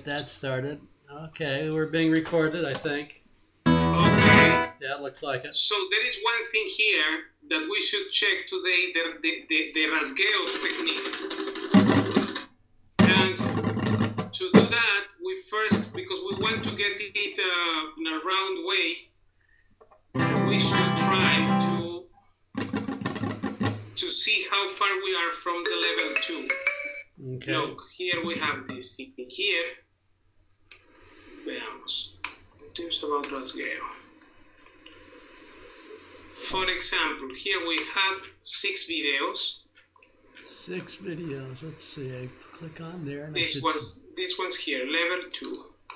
get that started. Okay, we're being recorded, I think. Okay. Yeah, it looks like it. So there is one thing here that we should check today, the rasgueos techniques. And to do that, we first, because we want to get it in a round way, we should try to see how far we are from the level 2. Okay. Look, here we have this thing here. Veamos. Tips about rasgueo. For example, here we have 6 videos. 6 videos. Let's see. I click on there. And This one's here, level 2.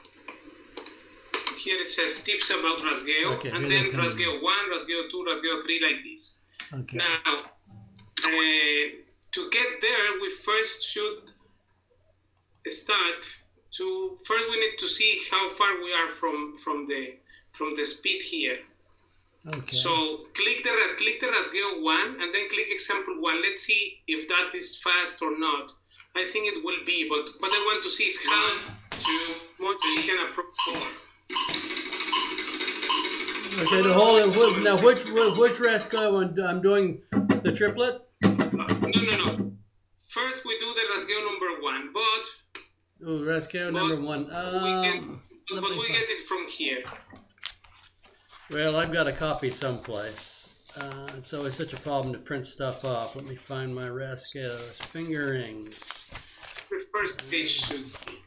Here it says tips about rasgueo, Okay, and then rasgueo 1, rasgueo 2, rasgueo 3, like this. Okay. Now, to get there, we first should start to. First, we need to see how far we are from the speed here. Okay. So click the rasgueo 1 and then click example 1. Let's see if that is fast or not. I think it will be, but what I want to see is how much we can approach more. Okay, to hold it. Now, which rasgueo I'm doing? The triplet? No. First, we do the rasgueo number 1, but Oh, rasgueo number 1. we get it from here. Well, I've got a copy someplace. It's always such a problem to print stuff off. Let me find my rasgueos. Fingerings. The first page should be.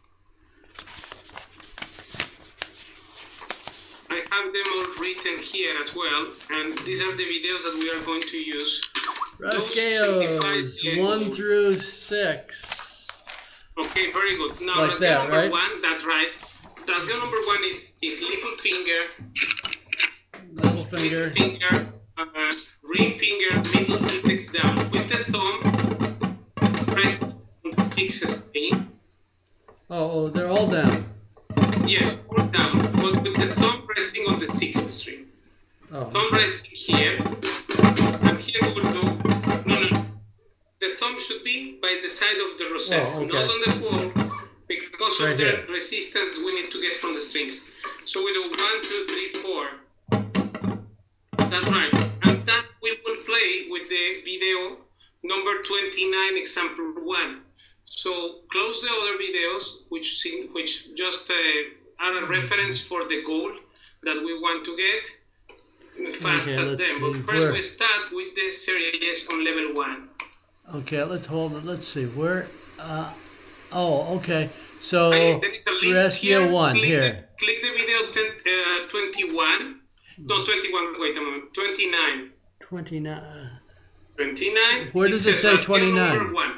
I have them all written here as well, and these are the videos that we are going to use. Rasgueos 1 through 6. Okay, very good. Now, like rasgueo that, number right? 1, that's right. Rasgueo number 1 is little finger, Little finger. ring finger, middle index down. With the thumb, press on the 6th string. Oh, they're all down. Yes, all down, but with the thumb pressing on the 6th string. Oh. Thumb resting here, and here we will do. No. The thumb should be by the side of the rosette, Oh, okay. not on the wall, because Right of the here. resistance we need to get from the strings. So we do 1, 2, 3, 4. That's right, and that we will play with the video number 29, example 1. So close the other videos, which just are a reference for the goal that we want to get fast Okay, at let's them. But see, first where? we start with the series on level 1. Okay, let's hold it. Let's see where. Okay. So There is a list here. rasgueo 1 click here. click the video 21. No, 21. Wait a moment. 29. 29. 29. Where does it says say rasgueo 29? number 1.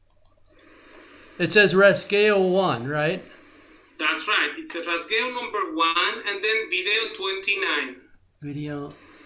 It says rasgueo 1, right? That's right. It's a rasgueo number 1 and then video 29. Video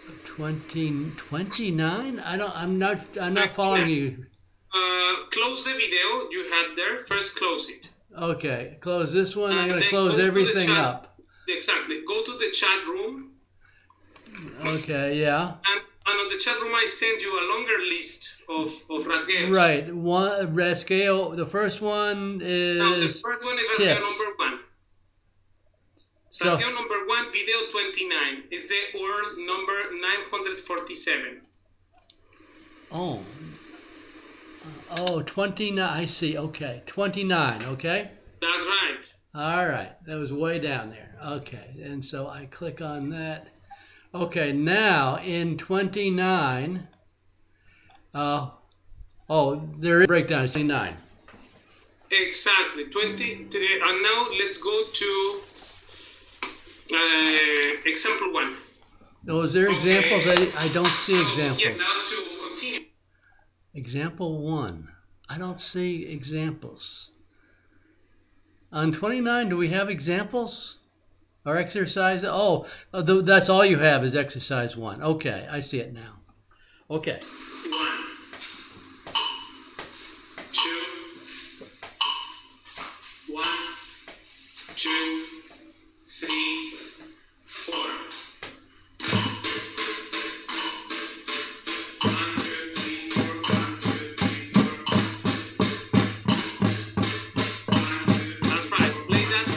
29. I'm not following you. Close the video you had there. First close it. Okay, close this one. I'm And gonna then close go to the everything chat. up. Exactly. Go to the chat room. Okay, yeah. And on the chat room I send you a longer list of rasgueos. Right. One rasgueo. The first one is. Now the first one is rasgueo tips. number 1. So, Rasgueo number 1, video 29, is the URL number 947. oh, 29. I see. Okay, 29. Okay. That's right. All right. That was way down there. Okay. And so I click on that. Okay. Now in 29. There is a breakdown. It's 29. Exactly. 20. And now let's go to example 1. Oh, is there examples? I don't see examples. Yeah, now to continue. Example 1. I don't see examples. On 29, do we have examples? Or exercise? That's all you have is exercise 1. Okay, I see it now. Okay. 1, 2, 1, 2, 3, 4. 1, 2, 3, 4. 1, 2, 3, 4. 1, 2. That's right. Play that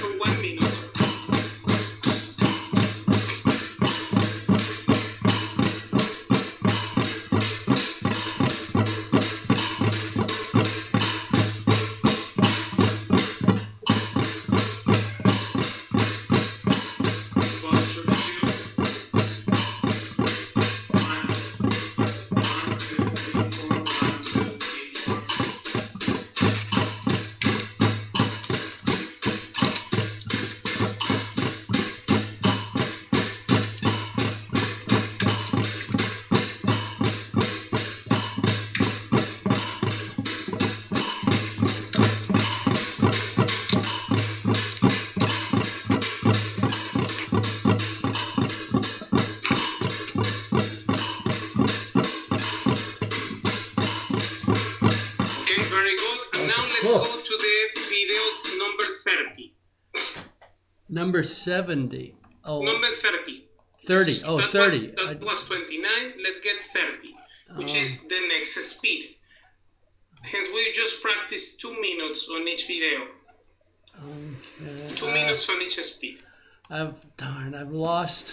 to the video number 30. Number 70. Oh, Number 30. 30. Oh, that 30. That was 29. Let's get 30, which is the next speed. Hence, we just practice 2 minutes on each video. Okay. 2 minutes on each speed. I've lost.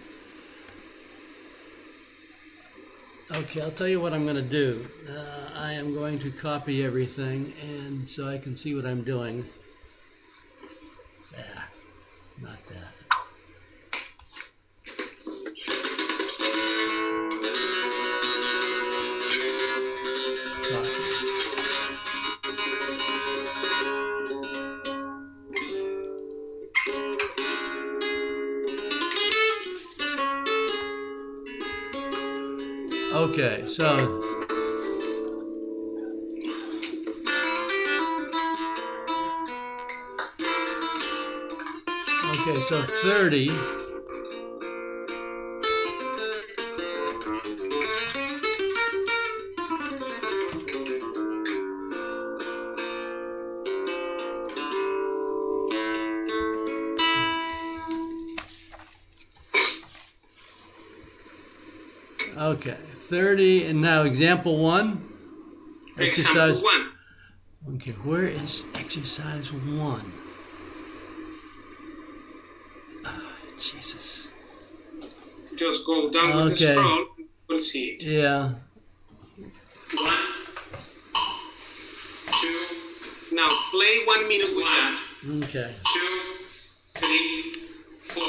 Okay, I'll tell you what I'm going to do. I am going to copy everything, and so I can see what I'm doing. Not that. Copy. Okay, so okay, so 30. Okay, 30, and now example 1. Example 1. Okay, where is exercise 1? Oh, Jesus. Just go down with the scroll, we'll see it. Yeah. 1, 2. Now play 1 minute with that. Okay. 2, 3, 4.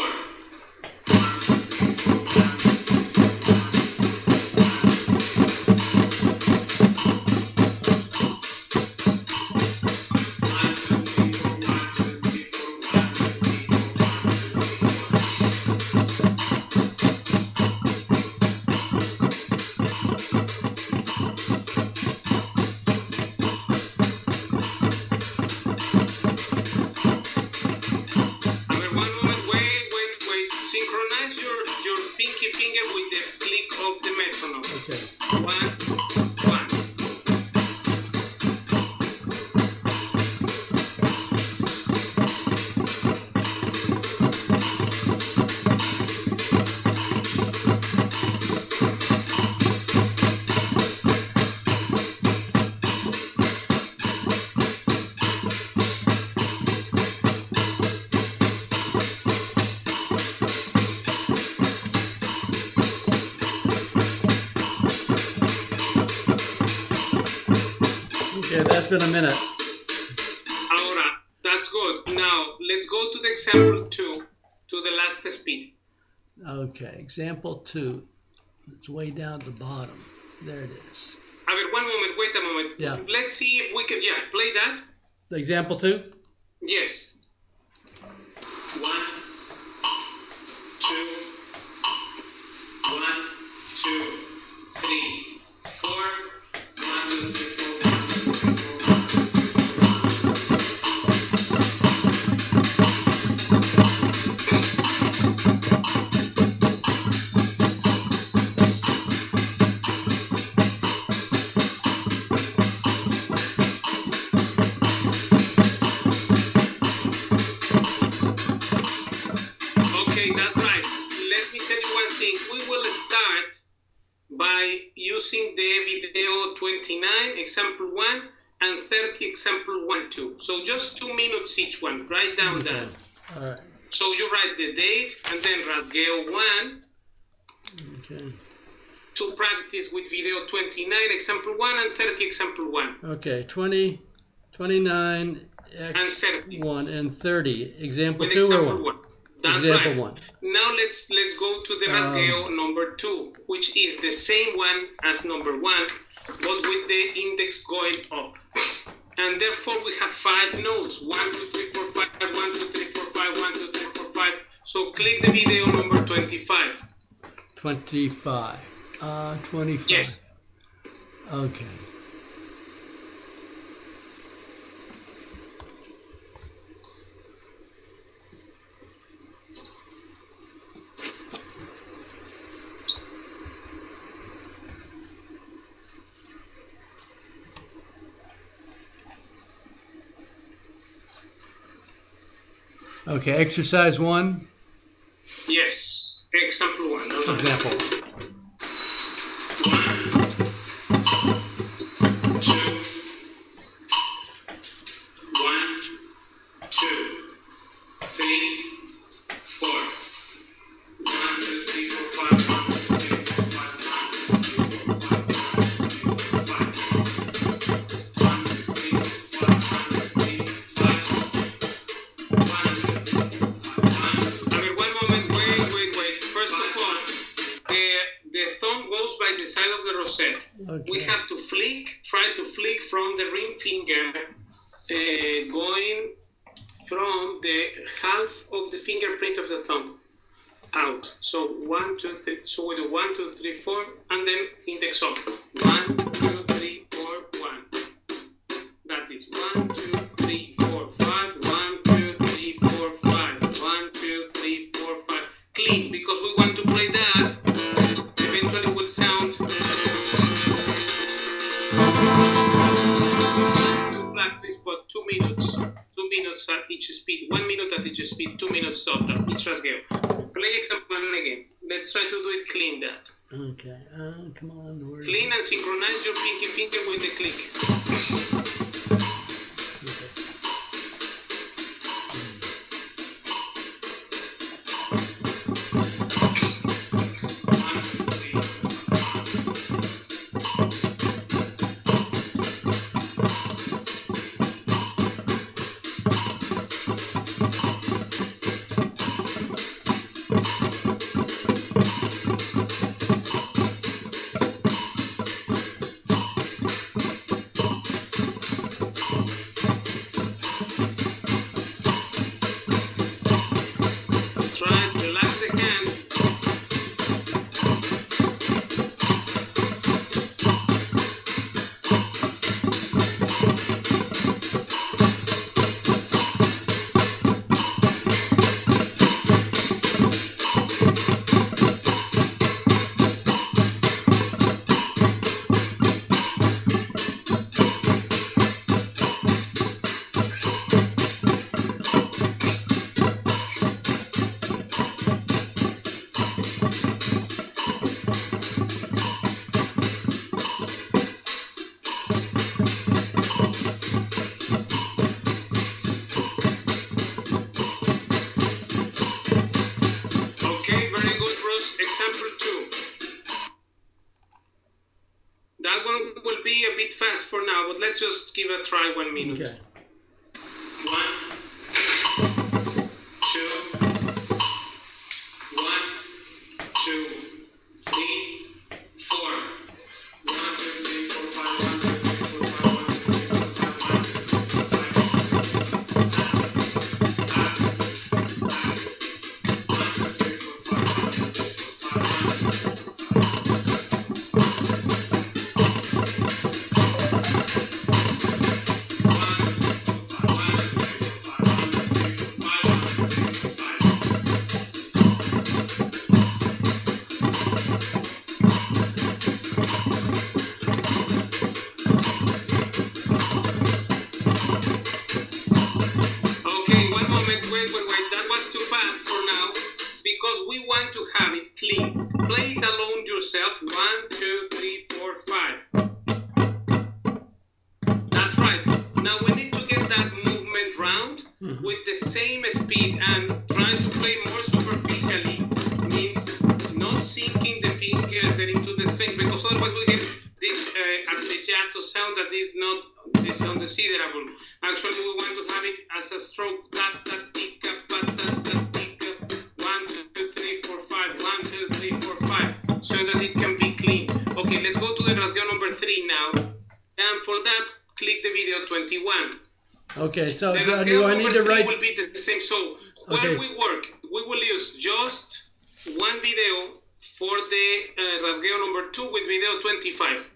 Okay, that's been a minute. Ahora, that's good. Now, let's go to the example 2, to the last speed. Okay, example 2. It's way down at the bottom. There it is. A ver, one moment, wait a moment. Yeah. Let's see if we can, play that. The example 2? Yes. 1, 2, 1, 2, 3, 4. 1, 2, 3, 4. By using the video 29, example 1, and 30, example 1, 2. So just 2 minutes each one. Write down that. All right. So you write the date and then rasgueo 1. Okay. To practice with video 29, example 1, and 30, example 1. Okay, 20, 29, and 30. 1, and 30. Example with 2 example or 1. That's example right. 1. Now let's go to the rasgueo number 2, which is the same one as number 1, but with the index going up. And therefore we have 5 notes. 1, 2, 3, 4, 5, 1, 2, 3, 4, 5, 1, 2, 3, 4, 5. So click the video number 25. 25. 25. Yes. Okay. Okay, exercise 1. Yes, example 1. That's right. Example. 1, 2, 1, 2, 3, 4. 1, 2, 3, 4, 5. 1, 2, 3, 4, 5. 1, 2, 3, 4, 5. 1, 2, 3, 4, 5. 1, 2, 3, 4, 5. 1, 2, 3, 4, 5. 1, 2, 3, 4, 5. A ver, one moment. Wait. First of all, the thumb goes by the side of the rosette. Okay. We have to try to flick from the ring finger, going from the half of the fingerprint of the thumb out. So 1, 2, 3. So we do 1, 2, 3, 4, and then index up. 1, 2, 3, 4, 1. That is 1, 2, 3, 4, 5. 1, 2, 3, 4, 5. 1, 2, 3, 4, 5. Clean, because we want to play that. Eventually will sound to practice, but 2 minutes. 2 minutes at each speed. 1 minute at each speed. 2 minutes total. Each rasgueo. Play example 1 again. Let's try to do it clean that. Okay. Come on. Where Clean and synchronize your pinky finger with the click. Try to relax the hand. Example 2. That one will be a bit fast for now, but let's just give it a try 1 minute. Okay. 1, 2, 1, 2, 3, 4. 1, 2, 3, 4, 5. 1, 2, 3, 4, 5. 1, 2, 3, 4, Wait. That was too fast for now, because we want to have it clean. Play it alone yourself. 1, 2, 3, 4, 5. That's right. Now we need to get that movement round with the same speed, and trying to play more superficially means not sinking the fingers into the strings, because otherwise we get this arpeggiato sound that is not undesirable. Actually, we want to have it as a stroke. 1, 2, 3, 4, 5. 1, 2, 3, 4, 5. So that it can be clean. Okay, let's go to the rasgueo number 3 now. And for that, click the video 21. Okay, so the do I need to write? Will be the same. So while we work, we will use just one video for the rasgueo number 2 with video 25.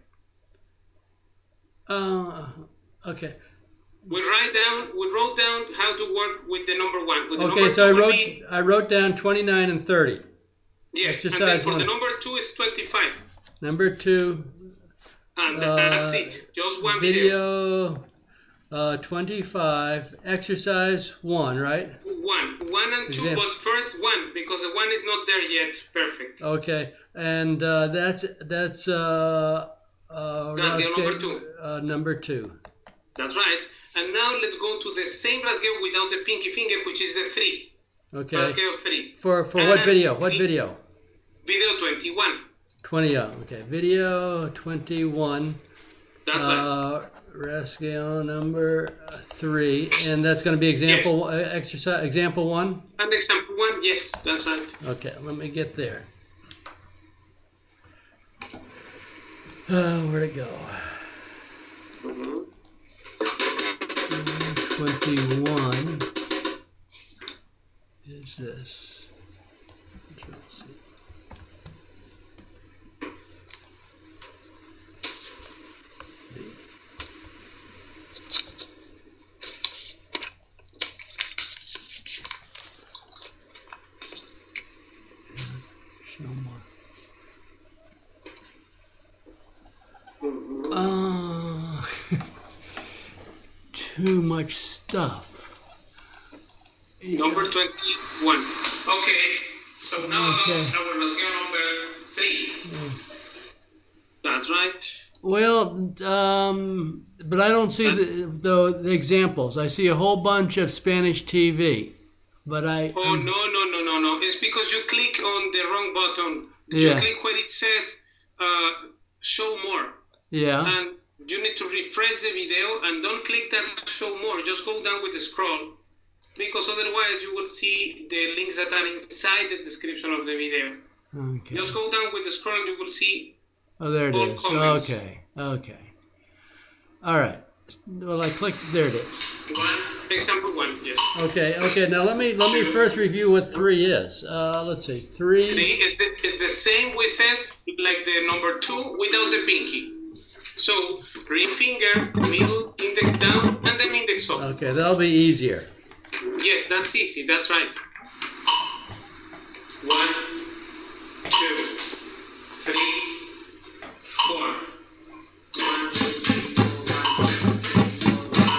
Okay. We wrote down how to work with the number 1. With the Okay, number so two I wrote down 29 and 30. Yes, Exercise and then for 1. the number 2 is 25. Number 2. And that's it. Just one video. 25, exercise 1, right? 1 and 2, Example. but first 1 because the 1 is not there yet. Perfect. Okay, and that's Rasgueo number 2. Number 2. That's right. And now let's go to the same rasgueo without the pinky finger, which is the 3. Okay. Rasgueo 3. For what video? What video? Video 21. 20. Okay. Video 21. That's right. Rasgueo number 3, and that's going to be example exercise. Example 1. And example 1. Yes, that's right. Okay. Let me get there. Where'd it go? 21 is this. Let's see. Show more. Too much stuff. Number 21. Okay, so now our rasgueo number 3. That's right. Well, but I don't see the examples. I see a whole bunch of Spanish TV, but I. Oh no! It's because you click on the wrong button. You click where it says show more. Yeah. And you need to refresh the video and don't click that show more. Just go down with the scroll, because otherwise you will see the links that are inside the description of the video. Okay. Just go down with the scroll and you will see. Oh, there it is. Comments. Okay. All right. Well, I clicked. There it is. Example 1. Yes. Okay. Now let me first review what 3 is. Let's see. 3. 3 is the same we said, like the number 2 without the pinky. So ring finger, middle index down, and then index up. Okay, that'll be easier. Yes, that's easy. That's right. 1, 2, 3, 4. 1, 2, 3, 4. 1, 2, 3, 4.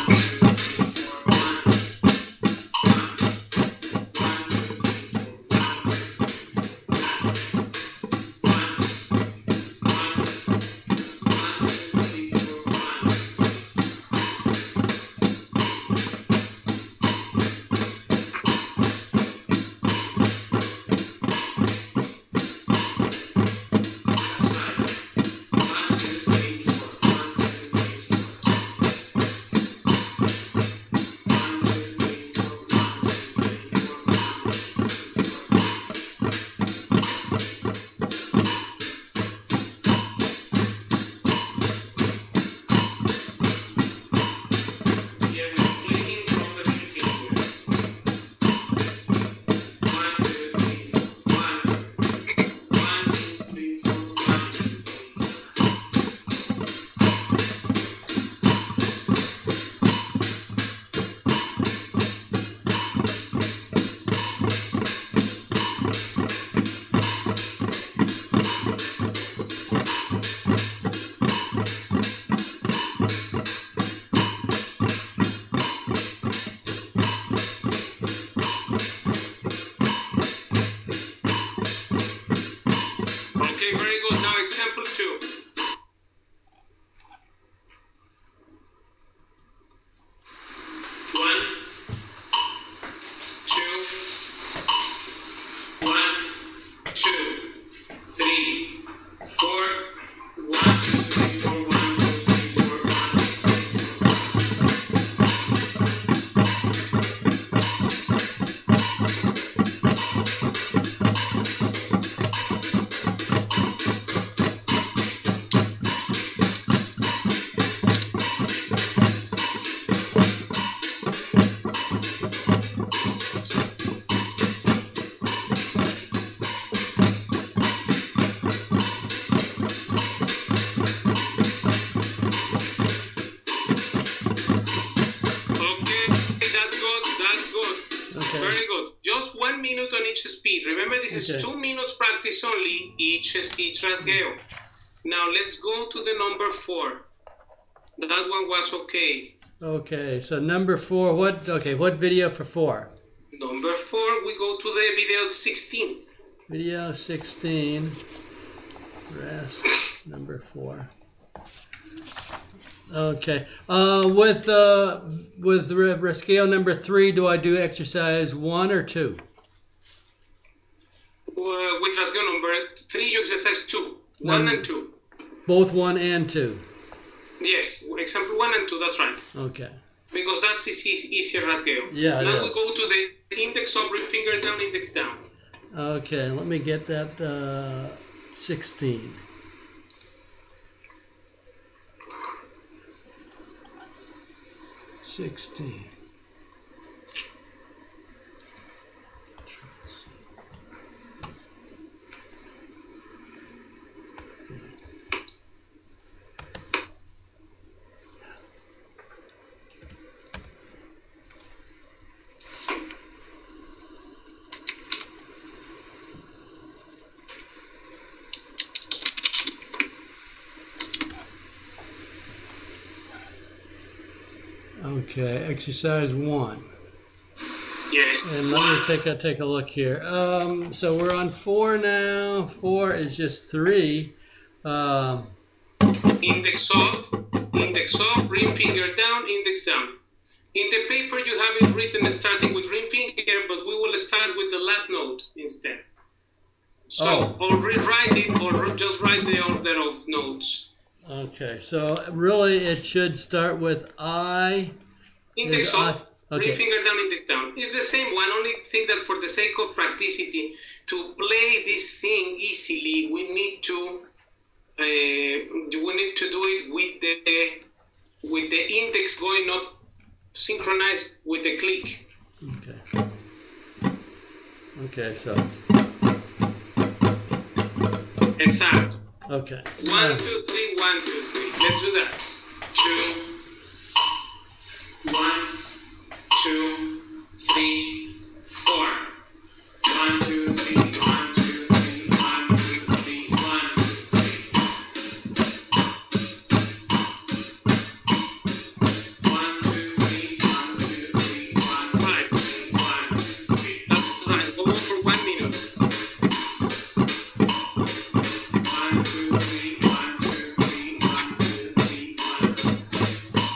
1 minute on each speed. Remember, this is 2 minutes practice only, each rasgueo. Now let's go to the number 4. That one was okay. Okay, so number 4, what video for 4? Number 4, we go to the video 16. Video 16, rest, number 4. Okay, with scale number 3, do I do exercise 1 or 2? With rasgueo number 3, you exercise 2. 1 and 2. Both 1 and 2? Yes, example 1 and 2, that's right. Okay. Because that's easier rasgueo. Yeah, now we go to the index up, ring finger down, index down. Okay, let me get that 16. Okay, exercise 1. Yes. And let me take a look here. So we're on 4 now. 4 is just 3. Index up, ring finger down, index down. In the paper you have it written starting with ring finger, but we will start with the last note instead. So, or rewrite it, or just write the order of notes. Okay, so really it should start with I. Index up, ring finger down, index down. It's the same one, only thing that for the sake of practicity, to play this thing easily, we need to do it with the index going up, synchronized with the click. Okay. Okay, so. Exact. Okay. 1, 2, 3, 1, 2, 3. Let's do that. 2, 1, 2, 3, 4. 1, 2, 3, 1, 2, 3, 1, 2, 3, 1, 2, 3. 1, 2, 3, 1, 2, 3, 1, 5, 1, 2, 3. That's right. Go on for 1 minute. 1, 2, 3, 1, 2, 3, 1, 2, 3, 1, 2, 3.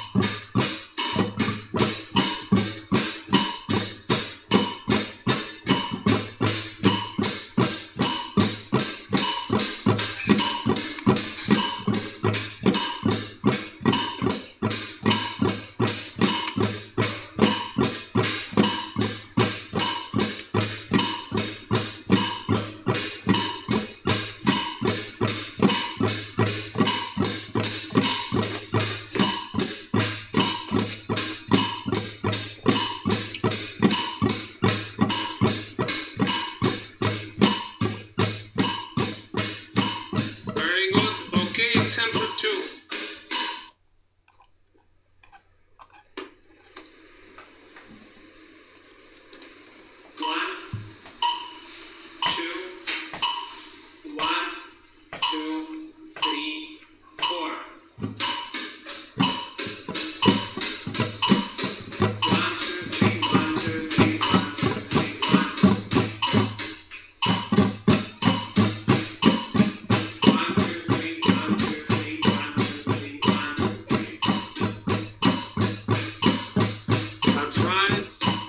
Very good. Okay, example 2. That's right.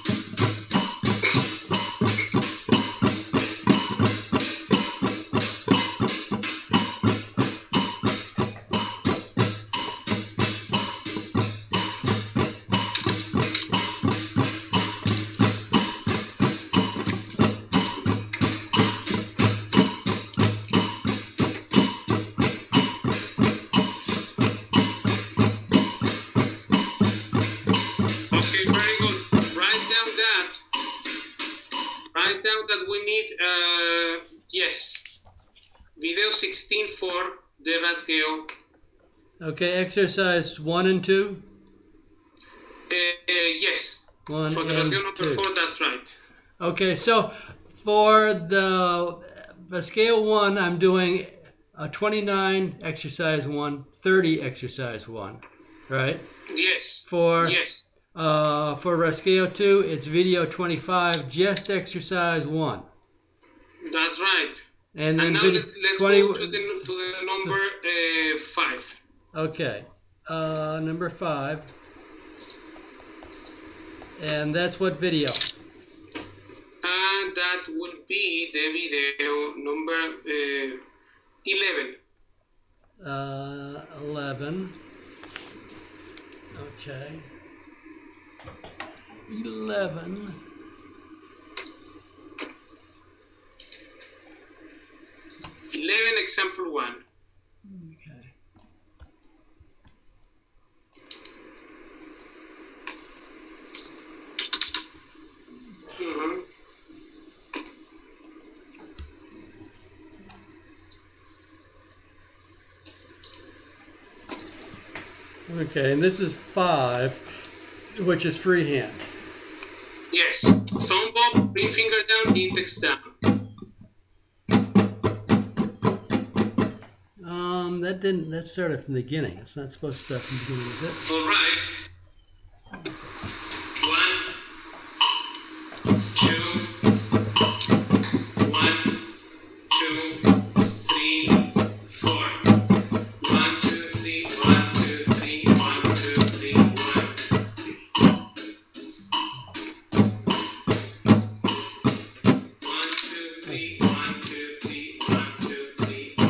Okay, very good. Write down that we need, yes, video 16 for the rasgueo. Okay, exercise 1 and 2? Yes, 1 for the and rasgueo number 2. 4, that's right. Okay, so for the scale 1, I'm doing a 29 exercise 1, 30 exercise 1. right? Yes. For Yes. Rasceo 2, it's video 25, just exercise 1. That's right. And then now let's 20, go to the number 5. Okay, number 5, and that's what video? And that would be the video number 11. 11. Okay. 11. Example 1. Okay. Okay, and this is 5, which is freehand. Yes. Thumb up, ring finger down, index down. That started from the beginning. It's not supposed to start from the beginning, is it? All right. 1, 2, 1, 2, 3, 4. 1, 2, 3, 1, 2, 3, 1, 2, 3, 1, 2, 3. 1, 2, 3, 1, 2, 3, 1, 2, 3, 1.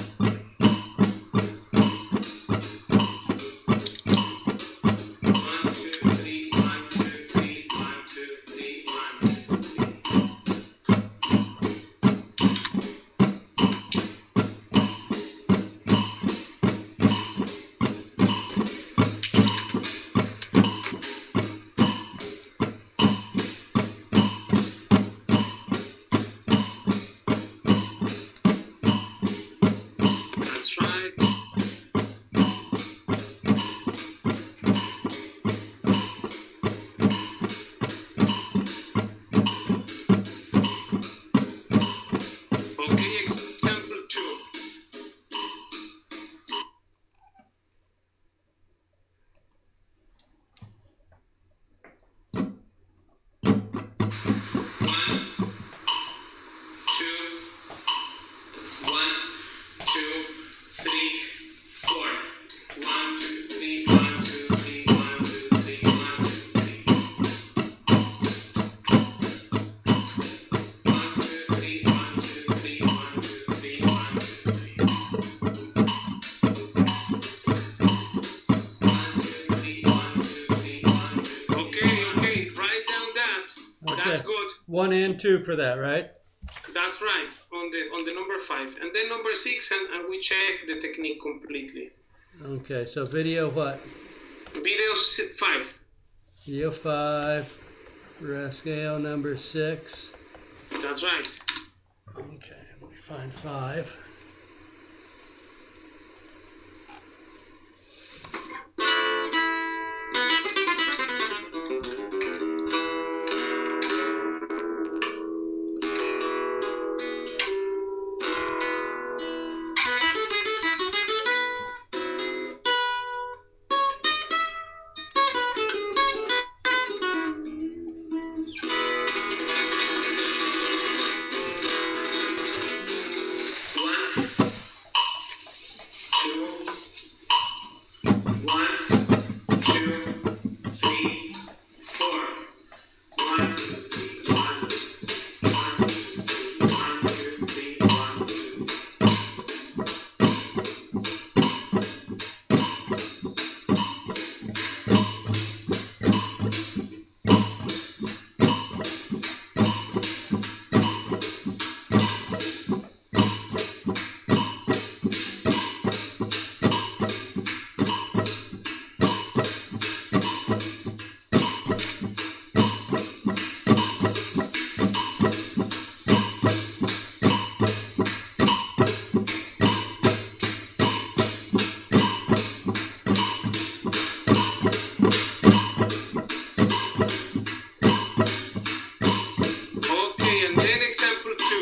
1 and 2 for that, right? That's right, on the number 5. And then number 6, and we check the technique completely. Okay, so video what? Video 5. Video 5, Rasceo number 6. That's right. Okay, let me find 5.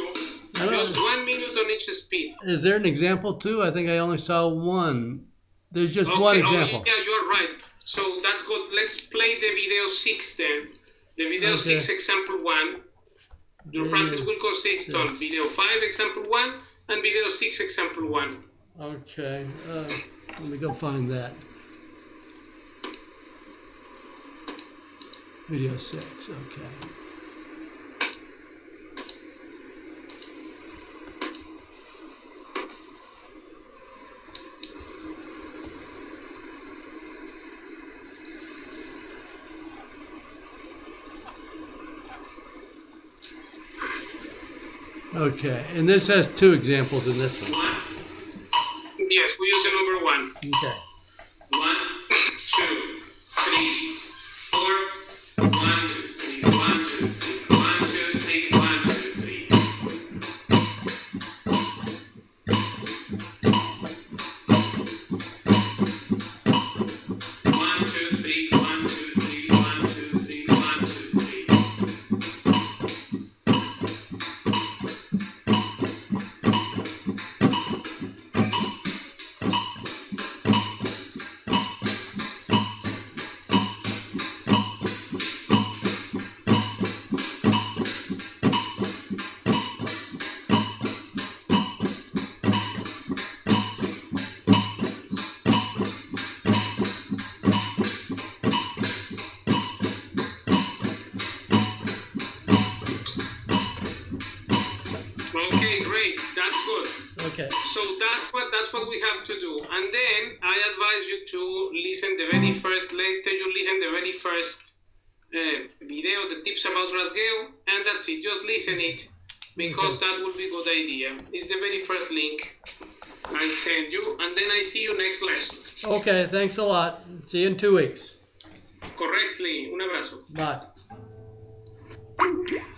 Just 1 minute on each speed. Is there an example 2? I think I only saw one There's just Okay, one example. Yeah, you are right. So that's good. Let's play the video 6 then. The video Okay. 6 example 1. Your practice will consist on video 5 example 1 and video 6 example 1. Okay. Let me go find that. Video 6. Okay. Okay, and this has 2 examples in this one. Yes, we use the number 1. Okay. 1, 2, 3, 4. 1, 2, 3. 1, 2, 3. 1, 2, 3. 1, 2, 3. 1, 2, 3. 1, 2, 3. 1, 2, 3. 1, 2, 3. Okay, great. That's good. Okay. So that's what we have to do. And then I advise you to listen the very first lecture. You listen the very first video, the tips about Rasgeo, and that's it. Just listen it because that would be a good idea. It's the very first link I send you, and then I see you next lesson. Okay, thanks a lot. See you in 2 weeks. Correctly. Un abrazo. Bye.